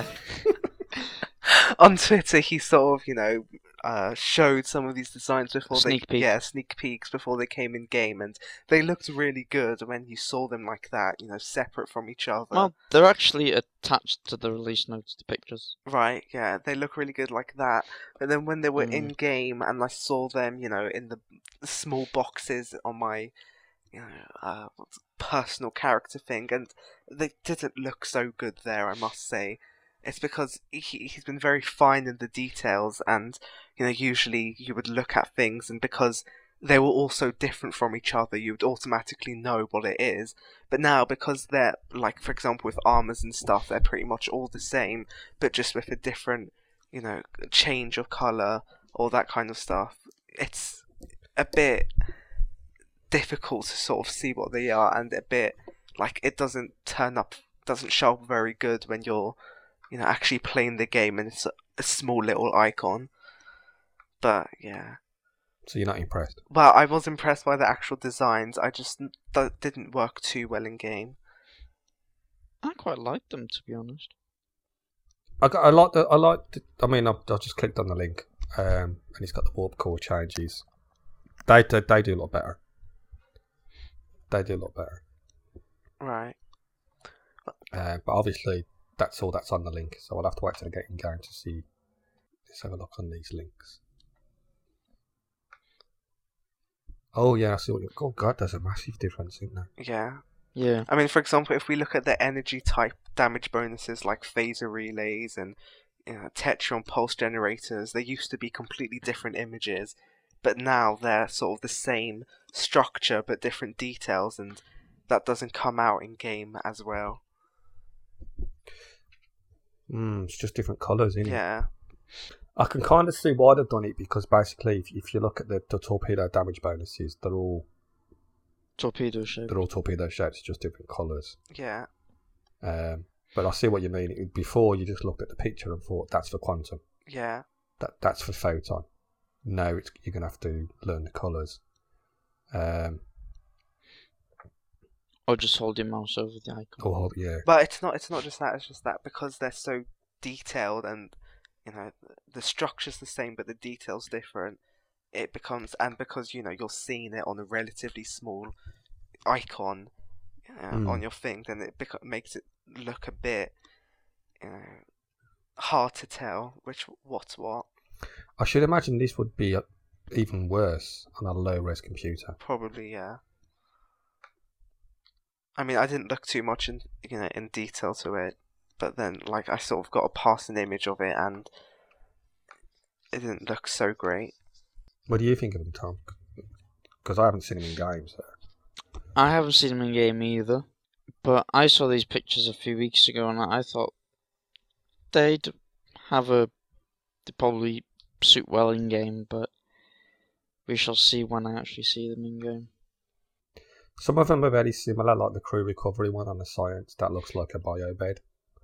On Twitter, he sort of, you know, uh, showed some of these designs before Sneak they... peek. Yeah, sneak peeks before they came in game, and they looked really good when you saw them like that, you know, separate from each other. Well, they're actually attached to the release notes, the pictures. Right, yeah, they look really good like that. But then when they were Mm. in game and I saw them, you know, in the small boxes on my, you know, uh, personal character thing, and they didn't look so good there, I must say. It's because he, he's been very fine in the details, and, you know, usually you would look at things, and because they were all so different from each other, you would automatically know what it is. But now, because they're, like, for example, with armors and stuff, they're pretty much all the same, but just with a different, you know, change of colour, or that kind of stuff. It's a bit difficult to sort of see what they are, and a bit, like, it doesn't turn up, doesn't show up very good when you're, you know, actually playing the game and it's a, a small little icon. But, yeah. So you're not impressed? Well, I was impressed by the actual designs, I just th- didn't work too well in game. I quite like them, to be honest. I, got, I like the. I like. The, I mean, I've, I've just clicked on the link, um, and it's got the warp core changes. They, they they do a lot better. They do a lot better. Right. Uh, but obviously, that's all that's on the link, so I'll have to wait till I get in game to see. Let's have a look on these links. Oh yeah, I see what you. Oh god, there's a massive difference, isn't there? Yeah. Yeah. I mean, for example, if we look at the energy type damage bonuses like phaser relays and, you know, Tetrion pulse generators, they used to be completely different images, but now they're sort of the same structure but different details, and that doesn't come out in game as well. Mm, it's just different colours, isn't it? Yeah. I can kind of see why they've done it, because basically, if, if you look at the, the torpedo damage bonuses, they're all Torpedo shape. they're all torpedo shapes, just different colours. Yeah. Um, but I see what you mean. It, before, you just looked at the picture and thought, that's for quantum. Yeah. That That's for photon. Now it's, you're going to have to learn the colours. Um, Or just hold your mouse over the icon. or, yeah. But it's not. It's not just that. It's just that because they're so detailed and, you know, the structure's the same, but the detail's different. It becomes, and because you know you're seeing it on a relatively small icon uh, Mm. on your thing, then it beco- makes it look a bit, you know, hard to tell which what's what. I should imagine this would be uh, even worse on a low-res computer. Probably, yeah. I mean, I didn't look too much in you know in detail to it, but then like I sort of got a passing image of it, and it didn't look so great. What do you think of them, Tom? Because I haven't seen them in games. So. I haven't seen them in game either, but I saw these pictures a few weeks ago, and I thought they'd have a they'd probably suit well in game, but we shall see when I actually see them in game. Some of them are very similar, like the crew recovery one on the Science. That looks like a bio bed.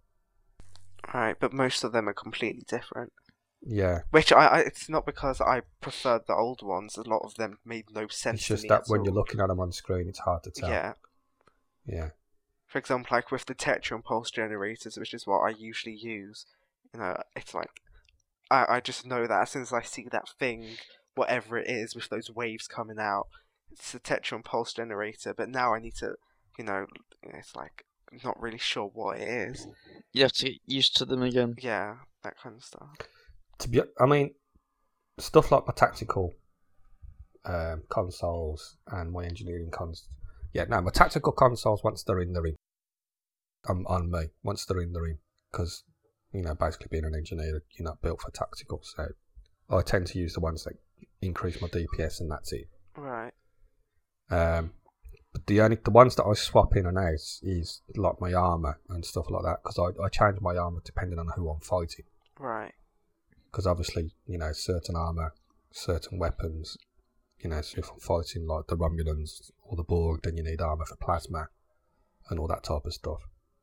Right, but most of them are completely different. Yeah. Which I, I it's not because I preferred the old ones. A lot of them made no sense. It's just to me that at when all. you're looking at them on screen, it's hard to tell. Yeah. Yeah. For example, like with the Tetra pulse generators, which is what I usually use, you know, it's like I, I just know that as soon as I see that thing, whatever it is, with those waves coming out, it's a Tetra pulse generator. But now I need to, you know, it's like I'm not really sure what it is. You have to get used to them again. Yeah, that kind of stuff. To be, I mean, stuff like my tactical um, consoles and my engineering cons. Yeah, no, my tactical consoles, once they're in, they're in. Um, on me, once they're in, they're in. Because, you know, basically being an engineer, you're not built for tactical. So I tend to use the ones that increase my D P S, and that's it. Right. Um, but the only the ones that I swap in and out is like my armor and stuff like that, because I, I change my armor depending on who I'm fighting. Right. Because obviously, you know, certain armor, certain weapons, you know, so if I'm fighting like the Romulans or the Borg, then you need armor for plasma and all that type of stuff.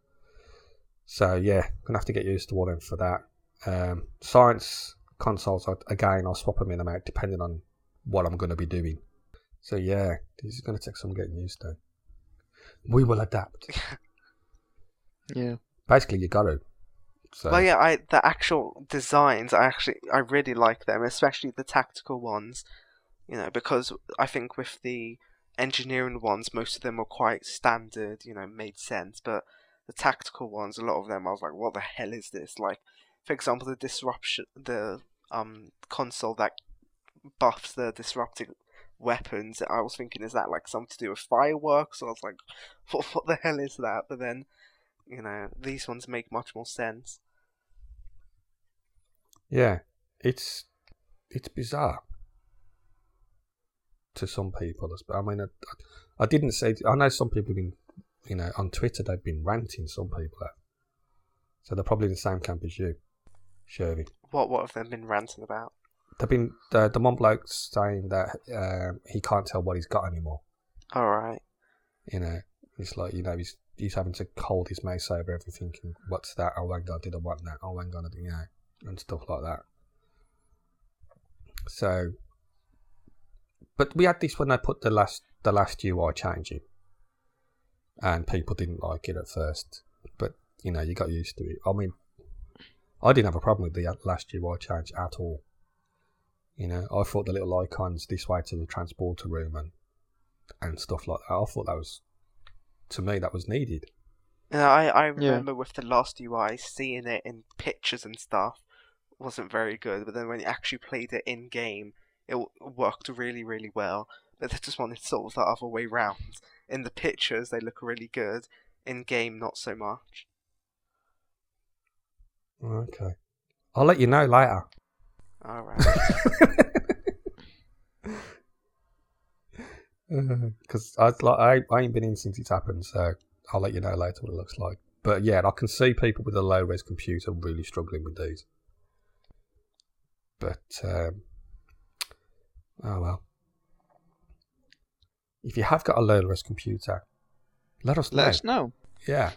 So yeah, gonna have to get used to all them for that. Um, science consoles, again, I'll swap them in and out depending on what I'm going to be doing. So yeah, this is going to take some getting used to. We will adapt. Yeah. Basically, you got to. So. Well, yeah, I the actual designs, I actually I really like them, especially the tactical ones. You know, because I think with the engineering ones, most of them are quite standard. You know, made sense. But the tactical ones, a lot of them, I was like, what the hell is this? Like, for example, the disruption, the um console that buffs the disrupting weapons. I was thinking, is that like something to do with fireworks? So I was like, what, what the hell is that? But then, you know, these ones make much more sense. Yeah, it's it's bizarre to some people. I mean, I, I didn't say. I know some people have been, you know, on Twitter they've been ranting. Some people have, so they're probably in the same camp as you, Shervy. What what have they been ranting about? They've been the the one bloke's saying that um, he can't tell what he's got anymore. All right. You know, it's like, you know, he's he's having to hold his mace over everything. And what's that? Oh, hang on, did I want that? Oh, hang on, you know, and stuff like that. So, but we had this when they put the last the last U I change in, and people didn't like it at first. But you know, you got used to it. I mean, I didn't have a problem with the last U I change at all. You know, I thought the little icons this way to the transporter room and and stuff like that, I thought that was, to me, that was needed. You know, I, I remember yeah. with the last U I, seeing it in pictures and stuff wasn't very good, but then when you actually played it in-game, it worked really, really well. But they just wanted sort of the other way round. In the pictures, they look really good. In-game, not so much. Okay. I'll let you know later. Alright. Because uh, I, like, I I ain't been in since it's happened, so I'll let you know later what it looks like. But yeah, I can see people with a low res computer really struggling with these. But um, oh well. If you have got a low res computer, let us know. Let us know. Yeah.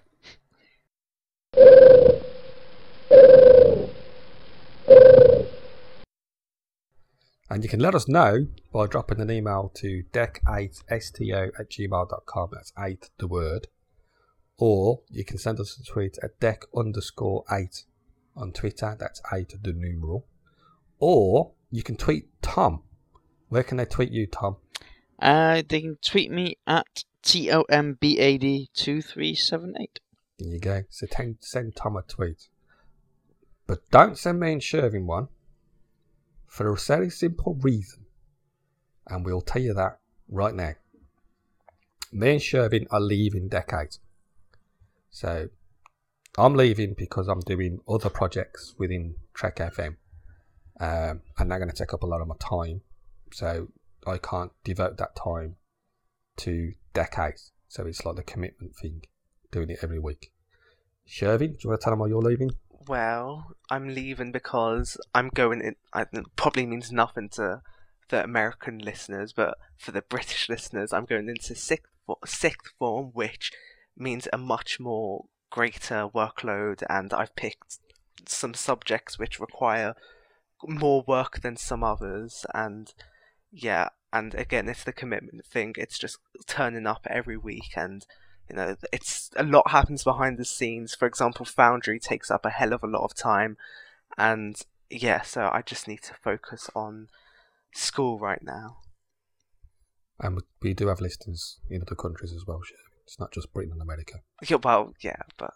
And you can let us know by dropping an email to deck eight sto at gmail dot com. That's eight, the word. Or you can send us a tweet at deck underscore eight on Twitter. That's eight, the numeral. Or you can tweet Tom. Where can they tweet you, Tom? Uh, they can tweet me at T O M B A D two three seven eight. There you go. So ten, send Tom a tweet. But don't send me and Shervin one for a very simple reason. And we'll tell you that right now. Me and Shervin are leaving Decade. So I'm leaving because I'm doing other projects within Trek F M. Um, and they're going to take up a lot of my time. So I can't devote that time to Decade. So it's like the commitment thing, doing it every week. Shervin, do you want to tell them why you're leaving? Well, I'm leaving because I'm going in. It probably means nothing to the American listeners, but for the British listeners, I'm going into sixth, sixth form, which means a much more greater workload, and I've picked some subjects which require more work than some others, and yeah, and again, it's the commitment thing. It's just turning up every week, and you know, it's a lot happens behind the scenes. For example, Foundry takes up a hell of a lot of time, and yeah, so I just need to focus on school right now. And we do have listeners in other countries as well, Shervin. It's not just Britain and America. Yeah, well, yeah, but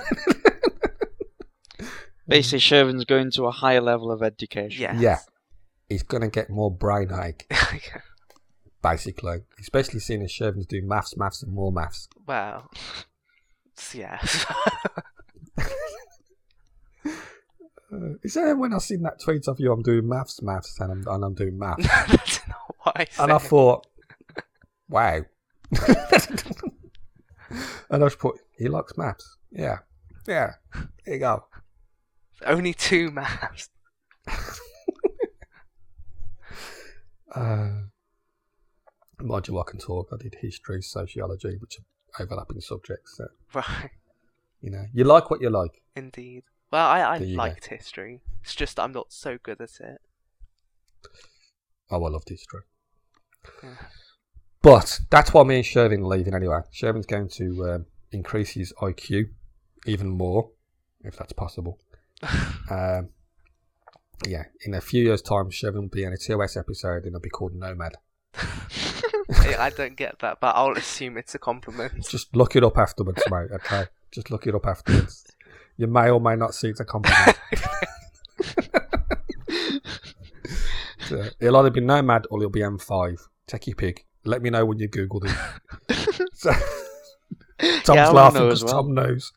Basically, Shervin's going to a higher level of education. yes. Yeah. He's going to get more brain ache, Yeah. basically. Especially seeing as Shervin's doing maths, maths and more maths. Well, yeah. Uh, is that when I seen that tweet of you, I'm doing maths, maths, and I'm, and I'm doing maths. That's not what I said. And I thought, wow. And I just put, he likes maths. Yeah. Yeah. There you go. Only two maths. Uh, mind you, I can talk. I did history, sociology, which are overlapping subjects. So, Right, you know, you like what you like. indeed. Well, I, I There you liked history. It's just I'm not so good at it. Oh, I loved history. Yeah. But that's why me and Shervin are leaving anyway. Shervin's going to um, increase his I Q even more, if that's possible. um, yeah, in a few years' time, Shervin will be in a T O S episode and it'll be called Nomad. Yeah, I don't get that, but I'll assume it's a compliment. Just look it up afterwards, mate, okay? Just look it up afterwards. You may or may not see it's a compliment. So, it'll either be Nomad or it'll be M five. Take your pick. Let me know when you Googled it. So, Tom's Yeah, I wanna laughing know because as well. Tom knows.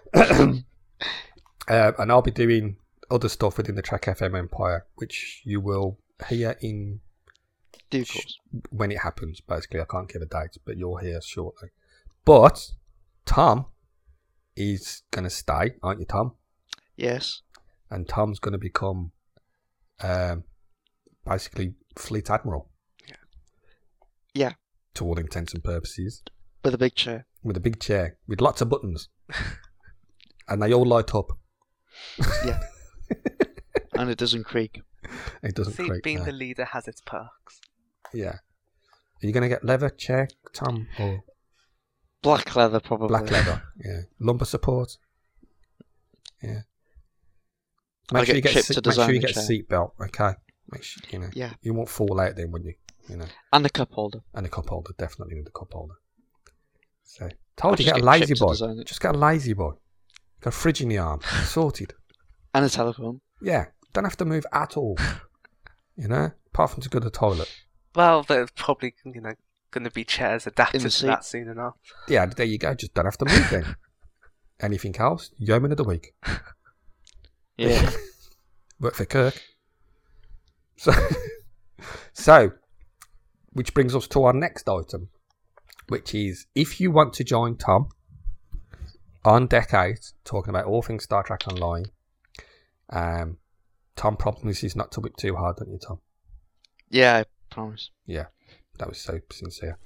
uh, and I'll be doing other stuff within the Trek F M empire, which you will hear in Due course. when it happens. Basically, I can't give a date, but you'll hear shortly. But Tom is going to stay, aren't you, Tom? Yes. And Tom's going to become um, basically Fleet Admiral. Yeah. To all intents and purposes. With a big chair. With a big chair, with lots of buttons. And they all light up. Yeah. And it doesn't creak. It doesn't See, creak. being no. the leader has its perks. Yeah. Are you going to get leather chair, Tom? Or Black leather, probably. black leather? Yeah. Lumbar support? Yeah. I'll Make sure get you get, Chip se- to make sure design you the get a chair. seat belt, okay? Make sure, you know, Yeah. you won't fall out then, when you, you know. And a cup holder. And a cup holder, definitely need a cup holder. So, told I'll you, just get a get lazy Chip to boy. design it. Just get a lazy boy. Got a fridge in the arm. Sorted. And a telephone. Yeah. Don't have to move at all. You know? Apart from to go to the toilet. Well, there's probably, you know, going to be chairs adapted In the to seat. that soon enough. Yeah, there you go. Just don't have to move then. Anything else? Yeoman of the week. Yeah. Work for Kirk. So, so, which brings us to our next item, which is if you want to join Tom on Deck eight, talking about all things Star Trek Online. Um, Tom promises not to whip too hard, don't you, Tom? Yeah, I promise. Yeah, that was so sincere.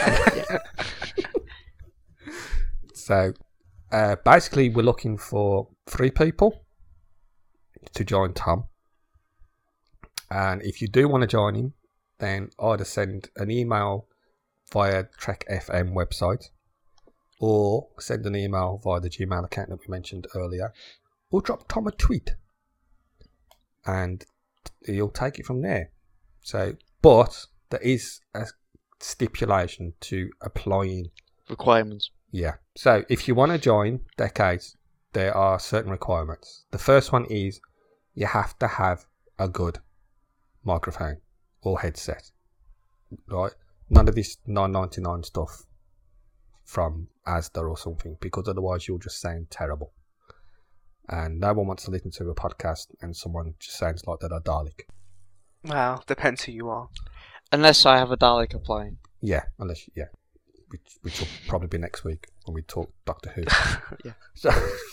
So, uh, basically, we're looking for three people to join Tom. And if you do want to join him, then either send an email via Trek F M website, or send an email via the Gmail account that we mentioned earlier, or drop Tom a tweet, and he'll take it from there. So, but there is a stipulation to applying Requirements. Yeah. So if you want to join Deck eight, there are certain requirements. The first one is you have to have a good microphone or headset. Right? None of this nine ninety-nine stuff from Asda or something, because otherwise you'll just sound terrible. And no one wants to listen to a podcast and someone just sounds like they're a Dalek. Well, depends who you are. Unless I have a Dalek applying. Yeah, unless, yeah. Which, which will probably be next week when we talk Doctor Who. Yeah. So,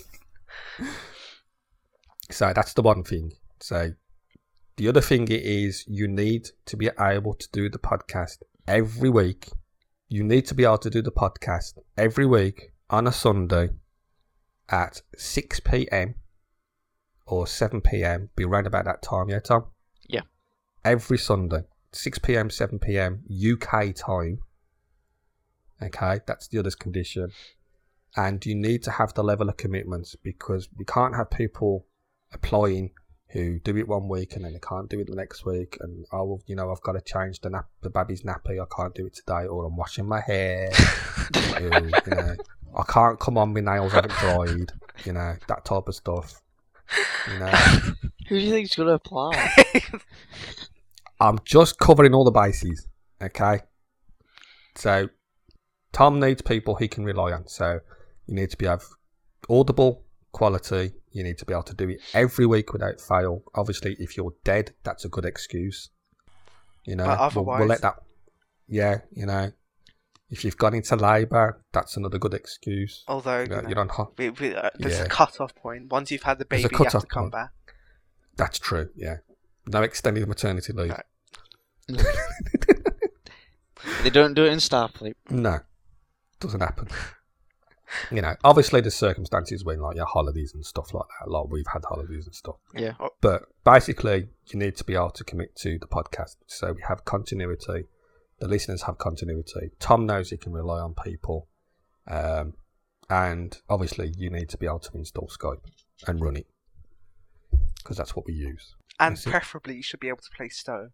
so that's the one thing. So the other thing is you need to be able to do the podcast every week. You need to be able to do the podcast every week on a Sunday at six p.m. or seven p.m. Be around about that time, yeah, Tom? Yeah. Every Sunday, six p.m., seven p.m. U K time. Okay, that's the other's condition. And you need to have the level of commitment, because we can't have people applying who do it one week and then they can't do it the next week. And, oh, you know, I've got to change the nap- the baby's nappy. I can't do it today. Or I'm washing my hair. Or, you know, I can't come on, my nails haven't dried. You know, that type of stuff. You know. Who do you think's going to apply? I'm just covering all the bases. Okay. So Tom needs people he can rely on. So you need to be have audible quality. You need to be able to do it every week without fail. Obviously, if you're dead, that's a good excuse. You know, But otherwise, we'll, we'll let that. Yeah, you know, if you've gone into labour, that's another good excuse. although You know, you know, you're on ho- we, we, uh, there's Yeah. a cut-off point. Once you've had the There's a baby, you have to cut-off come point. back. That's true. Yeah, no extended maternity leave. No. They don't do it in Starfleet. No, doesn't happen. You know, obviously there's circumstances when like your holidays and stuff like that. Like we've had holidays and stuff. Yeah. But basically, you need to be able to commit to the podcast. So we have continuity. The listeners have continuity. Tom knows he can rely on people. Um, and obviously, you need to be able to install Skype and run it, because that's what we use. And That's it. preferably, you should be able to play Stowe.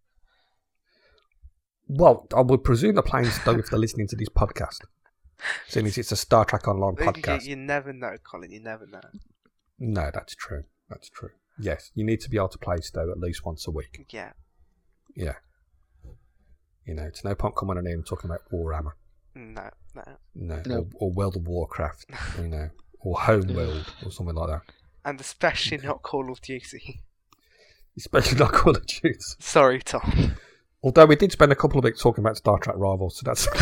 Well, I would presume they're playing Stowe if they're listening to this podcast, seeing as it's a Star Trek Online You, podcast. you never know, Colin. You never know. No, that's true. That's true. Yes, you need to be able to play Stowe at least once a week. Yeah. Yeah. You know, it's no point coming in here and talking about Warhammer. No. No. No. No. Or, or World of Warcraft, you know, or Homeworld, or something like that. And especially not Call of Duty. Especially not Call of Duty. Sorry, Tom. Although we did spend a couple of weeks talking about Star Trek Rivals, so that's...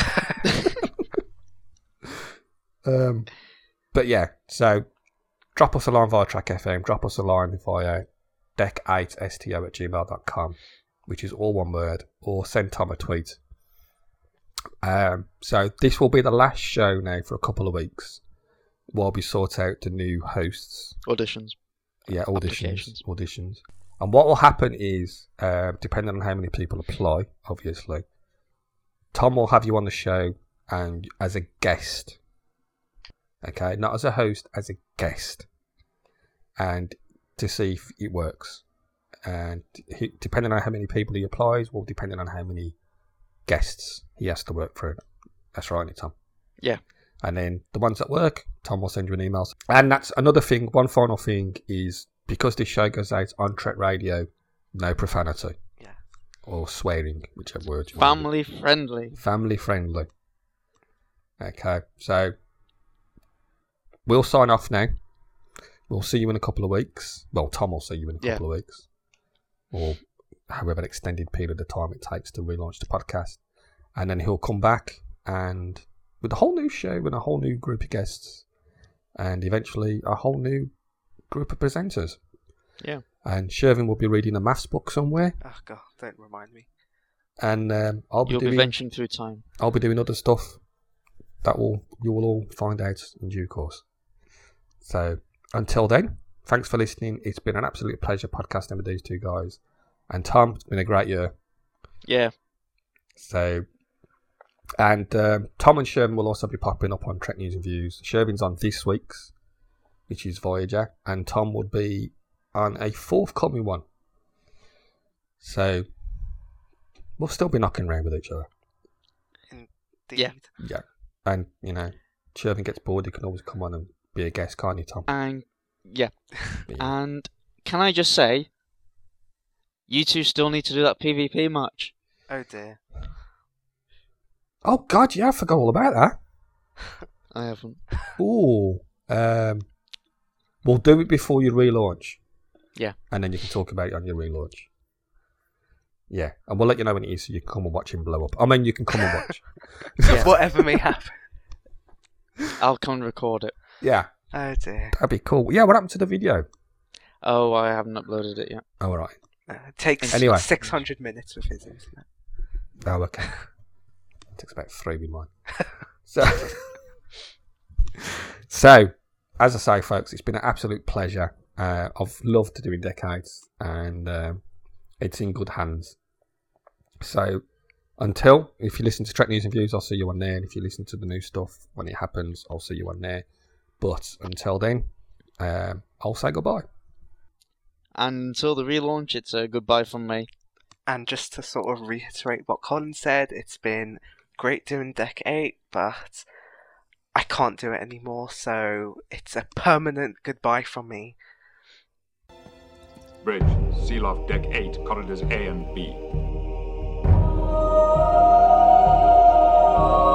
um, but yeah, so drop us a line via Track F M, drop us a line via deck eight sto at gmail dot com, which is all one word, or send Tom a tweet. Um, so this will be the last show now for a couple of weeks while we sort out the new hosts. Auditions. Yeah, auditions. Applications. Auditions. And what will happen is, uh, depending on how many people apply, obviously, Tom will have you on the show and as a guest. Okay, not as a host, as a guest, and to see if it works. And he, depending on how many people he applies, will depending on how many guests he has to work through. That's right, Tom. Yeah. And then the ones that work, Tom will send you an email. And that's another thing. One final thing is, because this show goes out on Trek Radio, no profanity. Yeah. Or swearing, whichever word you want. Family friendly. Family friendly. Okay, so we'll sign off now. We'll see you in a couple of weeks. Well, Tom will see you in a couple Yeah. of weeks. Or however extended period of time it takes to relaunch the podcast. And then he'll come back and with a whole new show and a whole new group of guests. and eventually a whole new group of presenters. Yeah. And Shervin will be reading a maths book somewhere, Oh god, don't remind me. and um, I'll be You'll doing be venturing through time. I'll be doing other stuff that will you will all find out in due course. So until then, thanks for listening. It's been an absolute pleasure podcasting with these two guys, and Tom, it's been a great year. Yeah. So, and um, Tom and Shervin will also be popping up on Trek News and Views. Shervin's on this week's, which is Voyager, and Tom would be on a forthcoming one. So, we'll still be knocking around with each other. Indeed. Yeah. Yeah. And, you know, Shervin gets bored, he can always come on and be a guest, can't you, Tom? And yeah. Yeah. And can I just say, you two still need to do that PvP match. Oh dear. Oh, God, yeah, I forgot all about that. I haven't. Ooh. Um, we'll do it before you relaunch. Yeah. And then you can talk about it on your relaunch. Yeah. And we'll let you know when it is so you can come and watch him blow up. I mean, you can come and watch. Yeah. Whatever may happen. I'll come and record it. Yeah. Oh dear. That'd be cool. Yeah, what happened to the video? Oh, I haven't uploaded it yet. Oh, all right. Uh, it takes Anyway. six hundred minutes with his internet. Oh, okay. It takes about three with mine. So, so, as I say, folks, it's been an absolute pleasure. Uh, I've loved doing Decades, and um, it's in good hands. So, until, if you listen to Trek News and Views, I'll see you on there. And if you listen to the new stuff when it happens, I'll see you on there. But until then, um, I'll say goodbye. And until the relaunch, it's a goodbye from me. And just to sort of reiterate what Colin said, it's been great doing Deck eight, but I can't do it anymore, so it's a permanent goodbye from me. Bridge, seal off Deck eight, corridors A and B.